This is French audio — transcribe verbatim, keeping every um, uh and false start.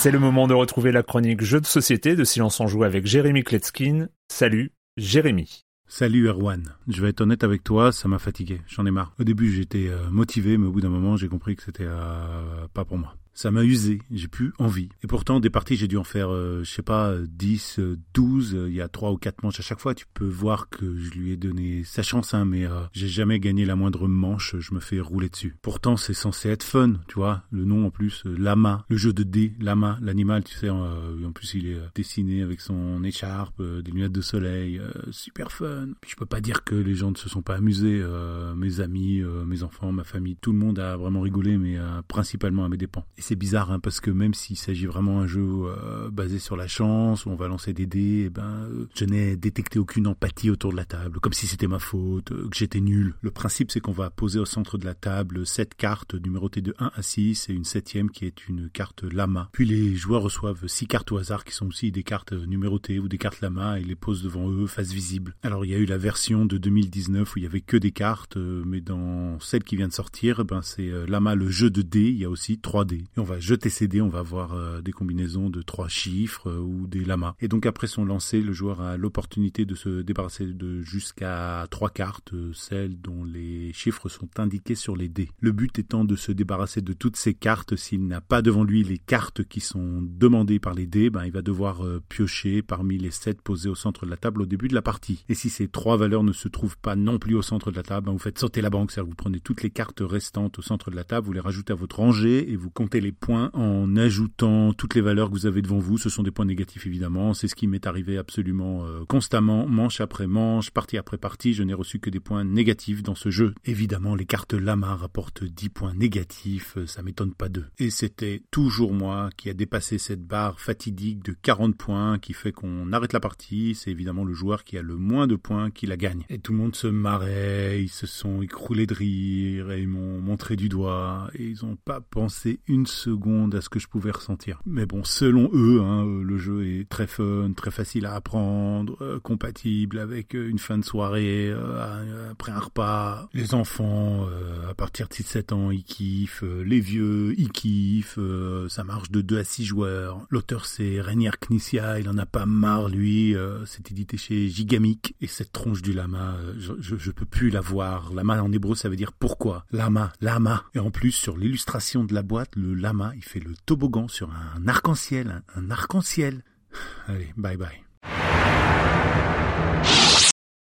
C'est le moment de retrouver la chronique Jeux de société de Silence on Joue avec Jérémy Kletzkin. Salut, Jérémy. Salut Erwan, je vais être honnête avec toi, ça m'a fatigué, j'en ai marre. Au début j'étais euh, motivé, mais au bout d'un moment j'ai compris que c'était euh, pas pour moi. Ça m'a usé, j'ai plus envie. Et pourtant, des parties, j'ai dû en faire, euh, je sais pas, dix, douze, il y a trois ou quatre manches à chaque fois. Tu peux voir que je lui ai donné sa chance, hein, mais euh, j'ai jamais gagné la moindre manche, je me fais rouler dessus. Pourtant, c'est censé être fun, tu vois. Le nom, en plus, euh, Lama, le jeu de dés, Lama, l'animal, tu sais, euh, en plus, il est euh, dessiné avec son écharpe, euh, des lunettes de soleil, euh, super fun. Puis je peux pas dire que les gens ne se sont pas amusés, euh, mes amis, euh, mes enfants, ma famille, tout le monde a vraiment rigolé, mais euh, principalement à mes dépens. Et c'est bizarre, hein, parce que même s'il s'agit vraiment d'un jeu euh, basé sur la chance, où on va lancer des dés, eh ben, euh, je n'ai détecté aucune empathie autour de la table, comme si c'était ma faute, euh, que j'étais nul. Le principe, c'est qu'on va poser au centre de la table sept cartes numérotées de un à six, et une septième qui est une carte Lama. Puis les joueurs reçoivent six cartes au hasard, qui sont aussi des cartes numérotées ou des cartes Lama, et les posent devant eux, face visible. Alors il y a eu la version de deux mille dix-neuf où il y avait que des cartes, euh, mais dans celle qui vient de sortir, eh ben, c'est euh, Lama, le jeu de dés, il y a aussi trois dés. Et on va jeter ces dés, on va avoir euh, des combinaisons de trois chiffres euh, ou des lamas. Et donc après son lancer, le joueur a l'opportunité de se débarrasser de jusqu'à trois cartes, euh, celles dont les chiffres sont indiqués sur les dés. Le but étant de se débarrasser de toutes ces cartes. S'il n'a pas devant lui les cartes qui sont demandées par les dés, ben, il va devoir euh, piocher parmi les sept posées au centre de la table au début de la partie. Et si ces trois valeurs ne se trouvent pas non plus au centre de la table, ben, vous faites sauter la banque, c'est-à-dire que vous prenez toutes les cartes restantes au centre de la table, vous les rajoutez à votre rangée et vous comptez les points en ajoutant toutes les valeurs que vous avez devant vous. Ce sont des points négatifs évidemment, c'est ce qui m'est arrivé absolument euh, constamment, manche après manche, partie après partie, je n'ai reçu que des points négatifs dans ce jeu. Évidemment, les cartes Lama rapportent dix points négatifs, ça m'étonne pas d'eux. Et c'était toujours moi qui a dépassé cette barre fatidique de quarante points qui fait qu'on arrête la partie. C'est évidemment le joueur qui a le moins de points qui la gagne. Et tout le monde se marrait, ils se sont écroulés de rire et ils m'ont montré du doigt et ils n'ont pas pensé une seconde à ce que je pouvais ressentir. Mais bon, selon eux, hein, le jeu est très fun, très facile à apprendre, euh, compatible avec une fin de soirée, euh, après un repas. Les enfants, euh, à partir de six sept ans, ils kiffent. Euh, les vieux, ils kiffent. Euh, ça marche de deux à six joueurs. L'auteur, c'est Reinier Knizia. Il en a pas marre, lui. Euh, c'est édité chez Gigamic. Et cette tronche du lama, euh, je, je, je peux plus la voir. Lama en hébreu, ça veut dire pourquoi. Lama, lama. Et en plus, sur l'illustration de la boîte, le lama, il fait le toboggan sur un arc-en-ciel, un, un arc-en-ciel. Allez, bye bye.